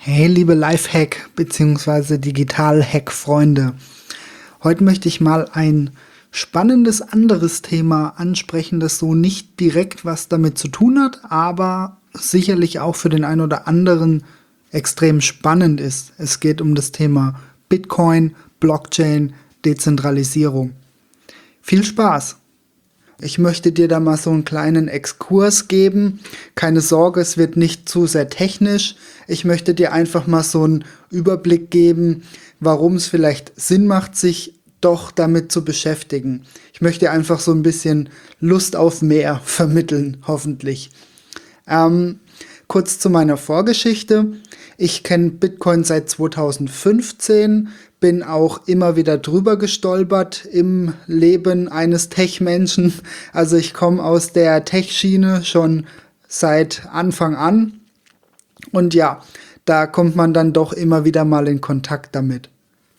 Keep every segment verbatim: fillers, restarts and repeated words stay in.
Hey liebe Lifehack bzw. Digital-Hack-Freunde, heute möchte ich mal ein spannendes anderes Thema ansprechen, das so nicht direkt was damit zu tun hat, aber sicherlich auch für den einen oder anderen extrem spannend ist. Es geht um das Thema Bitcoin, Blockchain, Dezentralisierung. Viel Spaß! Ich möchte dir da mal so einen kleinen Exkurs geben. Keine Sorge, es wird nicht zu sehr technisch. Ich möchte dir einfach mal so einen Überblick geben, warum es vielleicht Sinn macht, sich doch damit zu beschäftigen. Ich möchte einfach so ein bisschen Lust auf mehr vermitteln, hoffentlich. Ähm, kurz zu meiner Vorgeschichte. Ich kenne Bitcoin seit zweitausendfünfzehn, bin auch immer wieder drüber gestolpert im Leben eines Tech-Menschen. Also ich komme aus der Tech-Schiene schon seit Anfang an. Und ja, da kommt man dann doch immer wieder mal in Kontakt damit.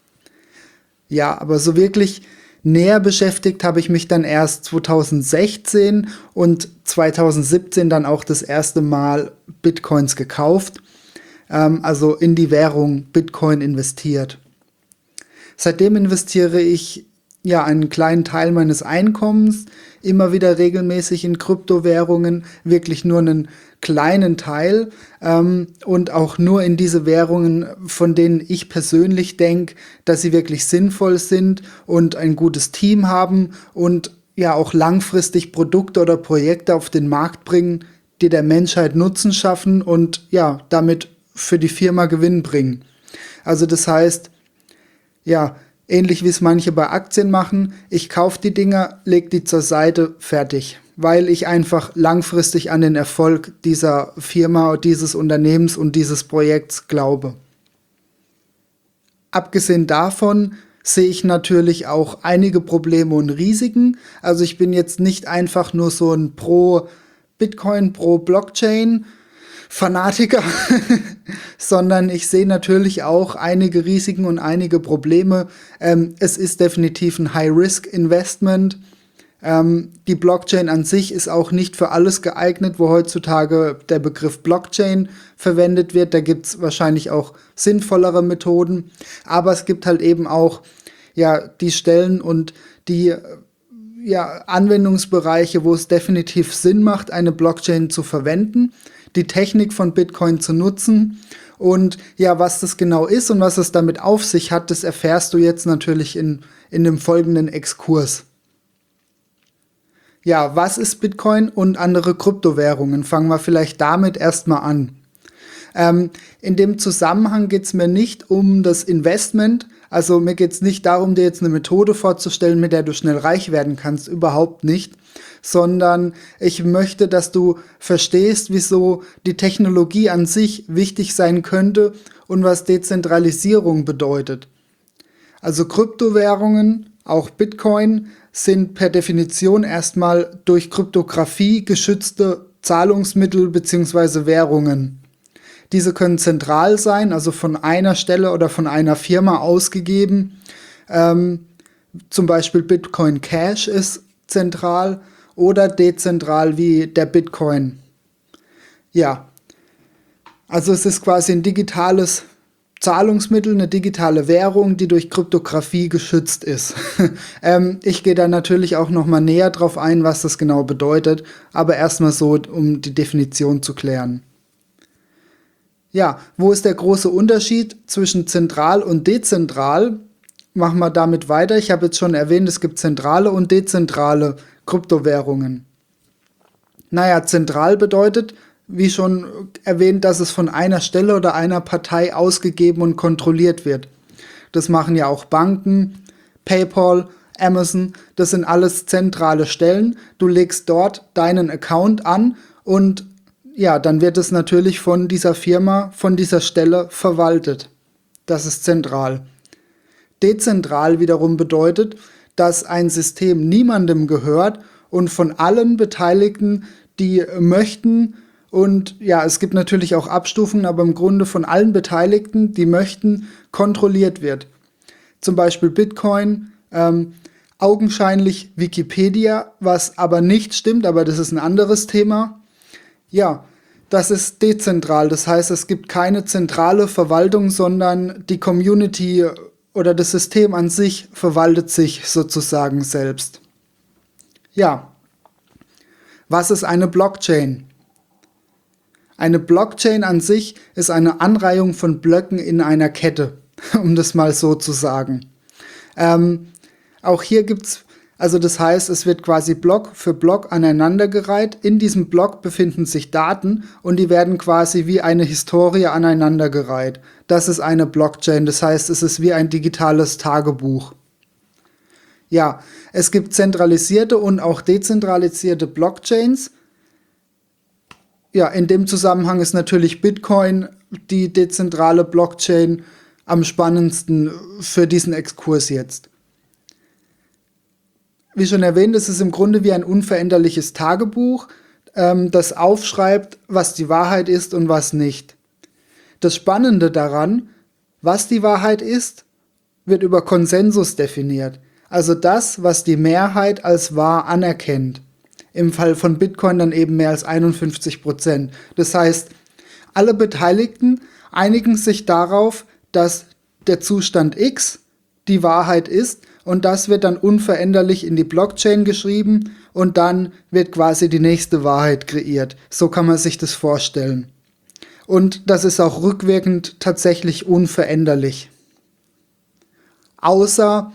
Ja, aber so wirklich näher beschäftigt habe ich mich dann erst zweitausendsechzehn und zweitausendsiebzehn dann auch das erste Mal Bitcoins gekauft. Ähm, also in die Währung Bitcoin investiert. Seitdem investiere ich ja einen kleinen Teil meines Einkommens immer wieder regelmäßig in Kryptowährungen, wirklich nur einen kleinen Teil ähm, und auch nur in diese Währungen, von denen ich persönlich denke, dass sie wirklich sinnvoll sind und ein gutes Team haben und ja auch langfristig Produkte oder Projekte auf den Markt bringen, die der Menschheit Nutzen schaffen und ja damit für die Firma Gewinn bringen. Also das heißt, ja, ähnlich wie es manche bei Aktien machen, ich kaufe die Dinger, lege die zur Seite, fertig. Weil ich einfach langfristig an den Erfolg dieser Firma, dieses Unternehmens und dieses Projekts glaube. Abgesehen davon sehe ich natürlich auch einige Probleme und Risiken. Also ich bin jetzt nicht einfach nur so ein pro Bitcoin, pro Blockchain Fanatiker, sondern ich sehe natürlich auch einige Risiken und einige Probleme. Ähm, es ist definitiv ein High-Risk-Investment. Ähm, die Blockchain an sich ist auch nicht für alles geeignet, wo heutzutage der Begriff Blockchain verwendet wird. Da gibt es wahrscheinlich auch sinnvollere Methoden. Aber es gibt halt eben auch ja, die Stellen und die ja, Anwendungsbereiche, wo es definitiv Sinn macht, eine Blockchain zu verwenden, die Technik von Bitcoin zu nutzen. Und ja, was das genau ist und was es damit auf sich hat, das erfährst du jetzt natürlich in, in dem folgenden Exkurs. Ja, was ist Bitcoin und andere Kryptowährungen? Fangen wir vielleicht damit erstmal an. Ähm, in dem Zusammenhang geht es mir nicht um das Investment, also mir geht es nicht darum, dir jetzt eine Methode vorzustellen, mit der du schnell reich werden kannst, überhaupt nicht, sondern ich möchte, dass du verstehst, wieso die Technologie an sich wichtig sein könnte und was Dezentralisierung bedeutet. Also Kryptowährungen, auch Bitcoin, sind per Definition erstmal durch Kryptographie geschützte Zahlungsmittel bzw. Währungen. Diese können zentral sein, also von einer Stelle oder von einer Firma ausgegeben. Ähm, zum Beispiel Bitcoin Cash ist zentral oder dezentral wie der Bitcoin. Ja, also es ist quasi ein digitales Zahlungsmittel, eine digitale Währung, die durch Kryptographie geschützt ist. ähm, ich gehe da natürlich auch noch mal näher drauf ein, was das genau bedeutet, aber erstmal so, um die Definition zu klären. Ja, wo ist der große Unterschied zwischen zentral und dezentral? Machen wir damit weiter. Ich habe jetzt schon erwähnt, es gibt zentrale und dezentrale Kryptowährungen. Naja, zentral bedeutet, wie schon erwähnt, dass es von einer Stelle oder einer Partei ausgegeben und kontrolliert wird. Das machen ja auch Banken, PayPal, Amazon, das sind alles zentrale Stellen. Du legst dort deinen Account an und ja, dann wird es natürlich von dieser Firma, von dieser Stelle verwaltet. Das ist zentral. Dezentral wiederum bedeutet, dass ein System niemandem gehört und von allen Beteiligten, die möchten, und ja, es gibt natürlich auch Abstufungen, aber im Grunde von allen Beteiligten, die möchten, kontrolliert wird. Zum Beispiel Bitcoin, ähm, augenscheinlich Wikipedia, was aber nicht stimmt, aber das ist ein anderes Thema. Ja, Das ist dezentral, das heißt, es gibt keine zentrale Verwaltung, sondern die Community oder das System an sich verwaltet sich sozusagen selbst. Ja, was ist eine Blockchain? Eine Blockchain an sich ist eine Anreihung von Blöcken in einer Kette, um das mal so zu sagen. Ähm, auch hier gibt's, also das heißt, es wird quasi Block für Block aneinandergereiht. In diesem Block befinden sich Daten und die werden quasi wie eine Historie aneinandergereiht. Das ist eine Blockchain, das heißt, es ist wie ein digitales Tagebuch. Ja, es gibt zentralisierte und auch dezentralisierte Blockchains. Ja, in dem Zusammenhang ist natürlich Bitcoin, die dezentrale Blockchain, am spannendsten für diesen Exkurs jetzt. Wie schon erwähnt, es ist im Grunde wie ein unveränderliches Tagebuch, ähm, das aufschreibt, was die Wahrheit ist und was nicht. Das Spannende daran, was die Wahrheit ist, wird über Konsensus definiert. Also das, was die Mehrheit als wahr anerkennt. Im Fall von Bitcoin dann eben mehr als einundfünfzig Prozent. Das heißt, alle Beteiligten einigen sich darauf, dass der Zustand X die Wahrheit ist und das wird dann unveränderlich in die Blockchain geschrieben und dann wird quasi die nächste Wahrheit kreiert. So kann man sich das vorstellen. Und das ist auch rückwirkend tatsächlich unveränderlich. Außer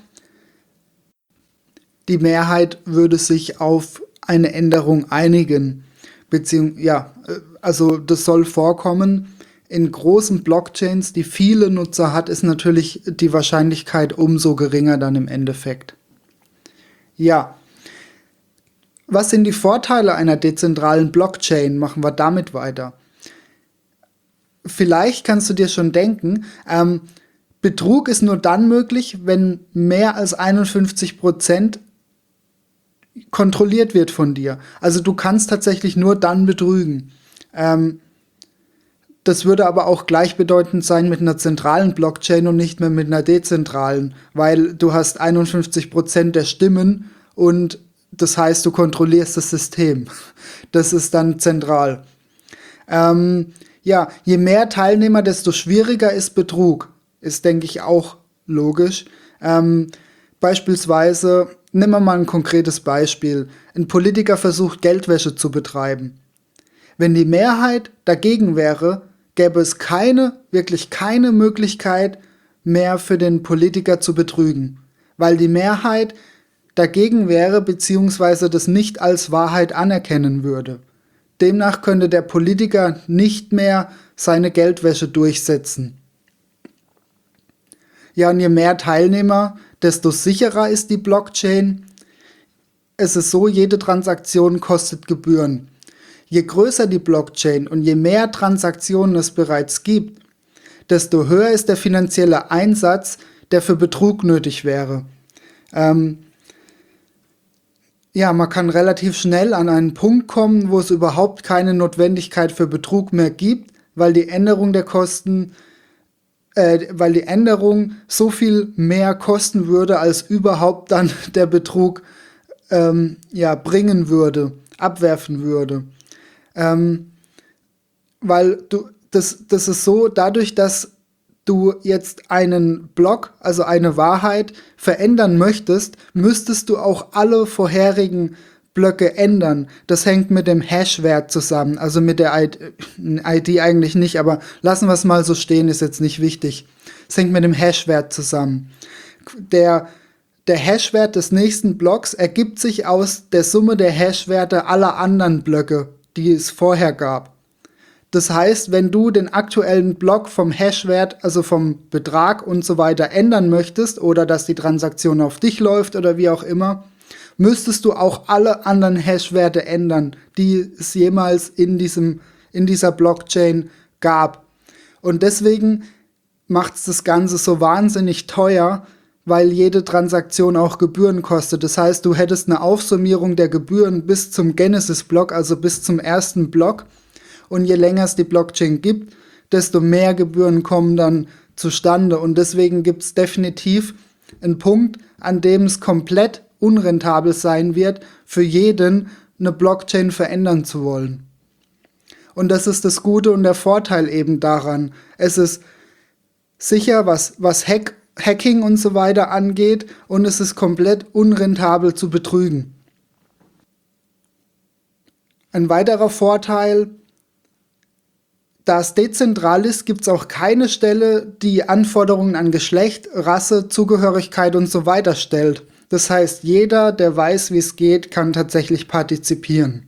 die Mehrheit würde sich auf eine Änderung einigen. Beziehung, ja, also das soll vorkommen. In großen Blockchains, die viele Nutzer hat, ist natürlich die Wahrscheinlichkeit umso geringer dann im Endeffekt. Ja, was sind die Vorteile einer dezentralen Blockchain? Machen wir damit weiter. Vielleicht kannst du dir schon denken, ähm, Betrug ist nur dann möglich, wenn mehr als einundfünfzig Prozent kontrolliert wird von dir. Also du kannst tatsächlich nur dann betrügen. Ähm, das würde aber auch gleichbedeutend sein mit einer zentralen Blockchain und nicht mehr mit einer dezentralen, weil du hast einundfünfzig Prozent der Stimmen und das heißt, du kontrollierst das System. Das ist dann zentral. Ähm, ja, je mehr Teilnehmer, desto schwieriger ist Betrug. Ist, denke ich, auch logisch. Ähm, beispielsweise, nehmen wir mal ein konkretes Beispiel. Ein Politiker versucht, Geldwäsche zu betreiben. Wenn die Mehrheit dagegen wäre, gäbe es keine, wirklich keine Möglichkeit mehr für den Politiker zu betrügen. Weil die Mehrheit dagegen wäre, beziehungsweise das nicht als Wahrheit anerkennen würde. Demnach könnte der Politiker nicht mehr seine Geldwäsche durchsetzen. Ja, und je mehr Teilnehmer, desto sicherer ist die Blockchain. Es ist so, jede Transaktion kostet Gebühren. Je größer die Blockchain und je mehr Transaktionen es bereits gibt, desto höher ist der finanzielle Einsatz, der für Betrug nötig wäre. Ähm, ja, man kann relativ schnell an einen Punkt kommen, wo es überhaupt keine Notwendigkeit für Betrug mehr gibt, weil die Änderung der Kosten Äh, weil die Änderung so viel mehr kosten würde, als überhaupt dann der Betrug ähm, ja, bringen würde, abwerfen würde. Ähm, weil du, das, das ist so, dadurch, dass du jetzt einen Block, also eine Wahrheit, verändern möchtest, müsstest du auch alle vorherigen Blöcke ändern. Das hängt mit dem Hash-Wert zusammen, also mit der I D eigentlich nicht, aber lassen wir es mal so stehen, ist jetzt nicht wichtig. Es hängt mit dem Hash-Wert zusammen. Der, der Hash-Wert des nächsten Blocks ergibt sich aus der Summe der Hash-Werte aller anderen Blöcke, die es vorher gab. Das heißt, wenn du den aktuellen Block vom Hash-Wert, also vom Betrag und so weiter ändern möchtest oder dass die Transaktion auf dich läuft oder wie auch immer, müsstest du auch alle anderen Hash-Werte ändern, die es jemals in diesem, in dieser Blockchain gab. Und deswegen macht es das Ganze so wahnsinnig teuer, weil jede Transaktion auch Gebühren kostet. Das heißt, du hättest eine Aufsummierung der Gebühren bis zum Genesis-Block, also bis zum ersten Block. Und je länger es die Blockchain gibt, desto mehr Gebühren kommen dann zustande. Und deswegen gibt es definitiv einen Punkt, an dem es komplett unrentabel sein wird, für jeden eine Blockchain verändern zu wollen. Und das ist das Gute und der Vorteil eben daran. Es ist sicher, was, was Hack, Hacking und so weiter angeht, und es ist komplett unrentabel zu betrügen. Ein weiterer Vorteil: Da es dezentral ist, gibt es auch keine Stelle, die Anforderungen an Geschlecht, Rasse, Zugehörigkeit und so weiter stellt. Das heißt, jeder, der weiß, wie es geht, kann tatsächlich partizipieren.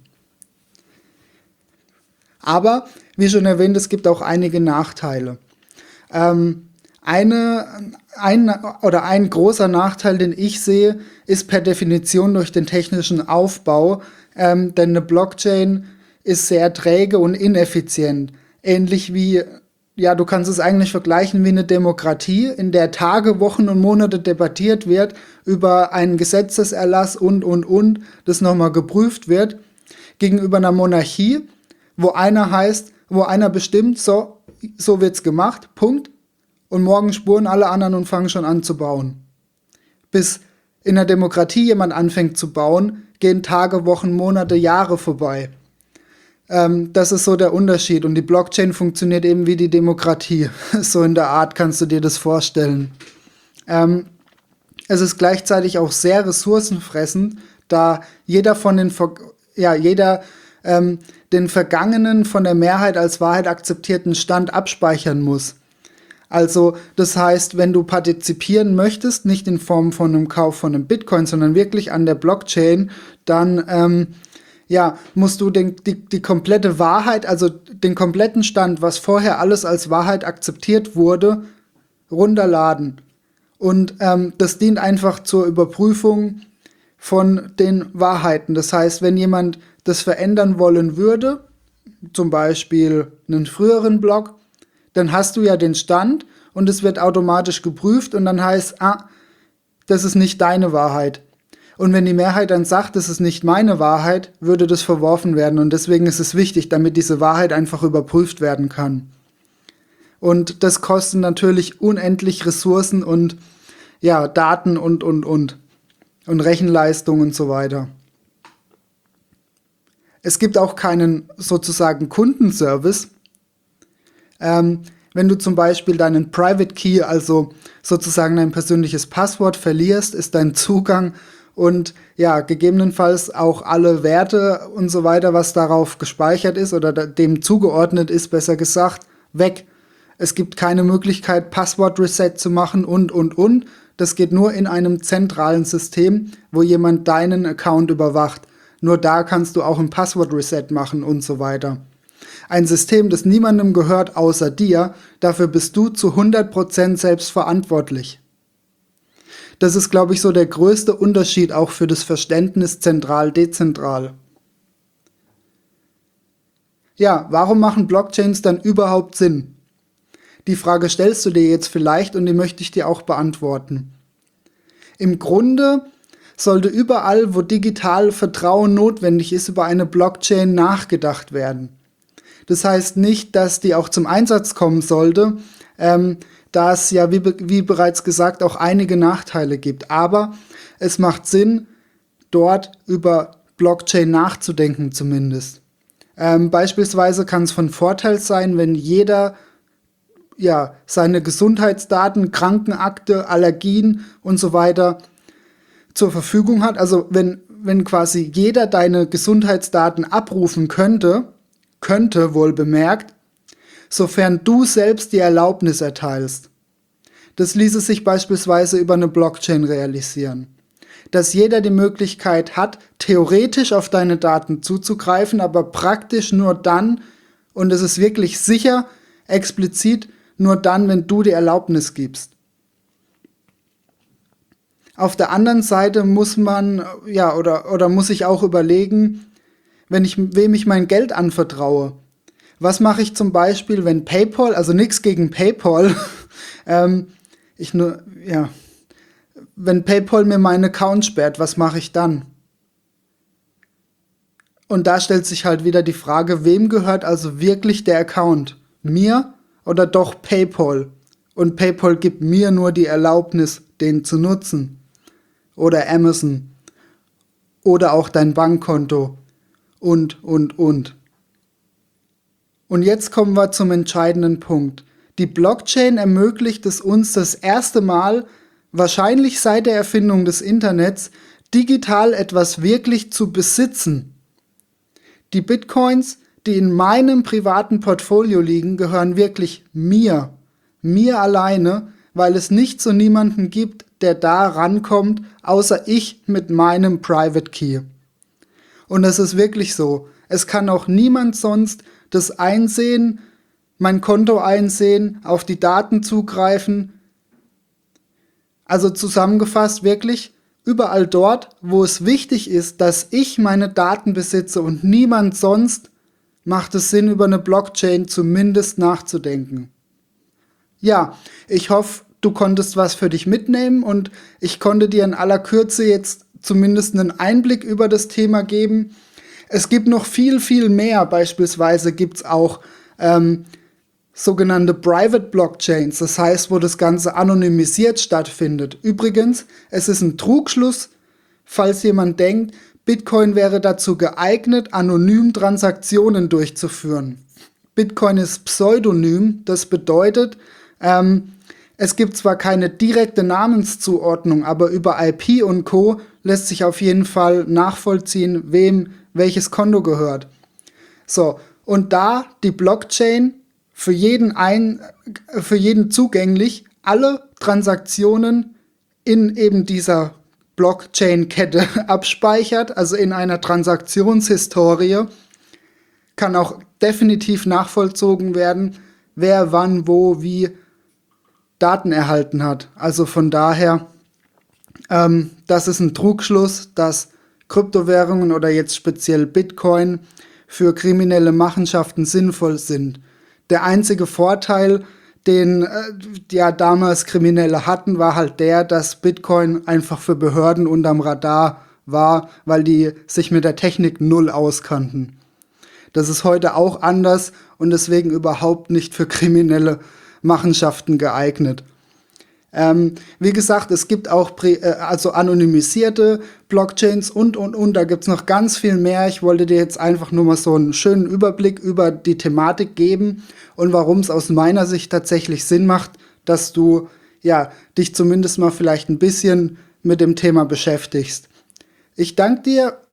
Aber, wie schon erwähnt, es gibt auch einige Nachteile. Ähm, eine, ein, oder ein großer Nachteil, den ich sehe, ist per Definition durch den technischen Aufbau, ähm, denn eine Blockchain ist sehr träge und ineffizient. Ähnlich wie, ja, du kannst es eigentlich vergleichen wie eine Demokratie, in der Tage, Wochen und Monate debattiert wird über einen Gesetzeserlass und, und, und, das nochmal geprüft wird, gegenüber einer Monarchie, wo einer heißt, wo einer bestimmt, so, so wird's gemacht, Punkt, und morgen spuren alle anderen und fangen schon an zu bauen. Bis in der Demokratie jemand anfängt zu bauen, gehen Tage, Wochen, Monate, Jahre vorbei. Ähm, das ist so der Unterschied. Und die Blockchain funktioniert eben wie die Demokratie. So in der Art kannst du dir das vorstellen. Ähm, es ist gleichzeitig auch sehr ressourcenfressend, da jeder von den, ja, jeder ähm, den vergangenen, von der Mehrheit als Wahrheit akzeptierten Stand abspeichern muss. Also das heißt, wenn du partizipieren möchtest, nicht in Form von einem Kauf von einem Bitcoin, sondern wirklich an der Blockchain, dann ähm, ja, musst du den, die, die komplette Wahrheit, also den kompletten Stand, was vorher alles als Wahrheit akzeptiert wurde, runterladen. Und ähm, das dient einfach zur Überprüfung von den Wahrheiten. Das heißt, wenn jemand das verändern wollen würde, zum Beispiel einen früheren Block, dann hast du ja den Stand und es wird automatisch geprüft und dann heißt, ah, das ist nicht deine Wahrheit. Und wenn die Mehrheit dann sagt, das ist nicht meine Wahrheit, würde das verworfen werden. Und deswegen ist es wichtig, damit diese Wahrheit einfach überprüft werden kann. Und das kostet natürlich unendlich Ressourcen und ja, Daten und, und, und. Und Rechenleistung und so weiter. Es gibt auch keinen sozusagen Kundenservice. Ähm, wenn du zum Beispiel deinen Private Key, also sozusagen dein persönliches Passwort verlierst, ist dein Zugang und ja, gegebenenfalls auch alle Werte und so weiter, was darauf gespeichert ist oder dem zugeordnet ist, besser gesagt, weg. Es gibt keine Möglichkeit, Passwort-Reset zu machen und, und, und. Das geht nur in einem zentralen System, wo jemand deinen Account überwacht. Nur da kannst du auch ein Passwort-Reset machen und so weiter. Ein System, das niemandem gehört außer dir, dafür bist du zu hundert Prozent selbst verantwortlich. Das ist, glaube ich, so der größte Unterschied auch für das Verständnis zentral-dezentral. Ja, warum machen Blockchains dann überhaupt Sinn? Die Frage stellst du dir jetzt vielleicht und die möchte ich dir auch beantworten. Im Grunde sollte überall, wo digital Vertrauen notwendig ist, über eine Blockchain nachgedacht werden. Das heißt nicht, dass die auch zum Einsatz kommen sollte, ähm, da es ja, wie, wie bereits gesagt, auch einige Nachteile gibt. Aber es macht Sinn, dort über Blockchain nachzudenken zumindest. Ähm, beispielsweise kann es von Vorteil sein, wenn jeder ja, seine Gesundheitsdaten, Krankenakte, Allergien und so weiter zur Verfügung hat. Also wenn, wenn quasi jeder deine Gesundheitsdaten abrufen könnte, könnte wohl bemerkt, sofern du selbst die Erlaubnis erteilst. Das ließe sich beispielsweise über eine Blockchain realisieren. Dass jeder die Möglichkeit hat, theoretisch auf deine Daten zuzugreifen, aber praktisch nur dann, und es ist wirklich sicher, explizit nur dann, wenn du die Erlaubnis gibst. Auf der anderen Seite muss man, ja, oder, oder muss ich auch überlegen, wenn ich, wem ich mein Geld anvertraue. Was mache ich zum Beispiel, wenn PayPal, also nichts gegen PayPal, ähm, ich nur, ja, wenn PayPal mir meinen Account sperrt, was mache ich dann? Und da stellt sich halt wieder die Frage, wem gehört also wirklich der Account? Mir oder doch PayPal? Und PayPal gibt mir nur die Erlaubnis, den zu nutzen. Oder Amazon. Oder auch dein Bankkonto. Und, und, und. Und jetzt kommen wir zum entscheidenden Punkt. Die Blockchain ermöglicht es uns das erste Mal, wahrscheinlich seit der Erfindung des Internets, digital etwas wirklich zu besitzen. Die Bitcoins, die in meinem privaten Portfolio liegen, gehören wirklich mir. Mir alleine, weil es nichts und niemanden gibt, der da rankommt, außer ich mit meinem Private Key. Und das ist wirklich so. Es kann auch niemand sonst das einsehen, mein Konto einsehen, auf die Daten zugreifen. Also zusammengefasst wirklich, überall dort, wo es wichtig ist, dass ich meine Daten besitze und niemand sonst, macht es Sinn, über eine Blockchain zumindest nachzudenken. Ja, ich hoffe, du konntest was für dich mitnehmen und ich konnte dir in aller Kürze jetzt zumindest einen Einblick über das Thema geben. Es gibt noch viel, viel mehr. Beispielsweise gibt es auch ähm, sogenannte Private Blockchains, das heißt, wo das Ganze anonymisiert stattfindet. Übrigens, es ist ein Trugschluss, falls jemand denkt, Bitcoin wäre dazu geeignet, anonym Transaktionen durchzuführen. Bitcoin ist pseudonym, das bedeutet, ähm, es gibt zwar keine direkte Namenszuordnung, aber über I P und Co. lässt sich auf jeden Fall nachvollziehen, wem welches Konto gehört. So, und da die Blockchain für jeden, ein, für jeden zugänglich alle Transaktionen in eben dieser Blockchain-Kette abspeichert, also in einer Transaktionshistorie, kann auch definitiv nachvollzogen werden, wer wann, wo, wie Daten erhalten hat. Also von daher, ähm, das ist ein Trugschluss, dass Kryptowährungen oder jetzt speziell Bitcoin für kriminelle Machenschaften sinnvoll sind. Der einzige Vorteil, den äh, ja damals Kriminelle hatten, war halt der, dass Bitcoin einfach für Behörden unterm Radar war, weil die sich mit der Technik null auskannten. Das ist heute auch anders und deswegen überhaupt nicht für kriminelle Machenschaften geeignet. Ähm, wie gesagt, es gibt auch äh, also anonymisierte Blockchains und, und, und. Da gibt es noch ganz viel mehr. Ich wollte dir jetzt einfach nur mal so einen schönen Überblick über die Thematik geben und warum es aus meiner Sicht tatsächlich Sinn macht, dass du ja, dich zumindest mal vielleicht ein bisschen mit dem Thema beschäftigst. Ich danke dir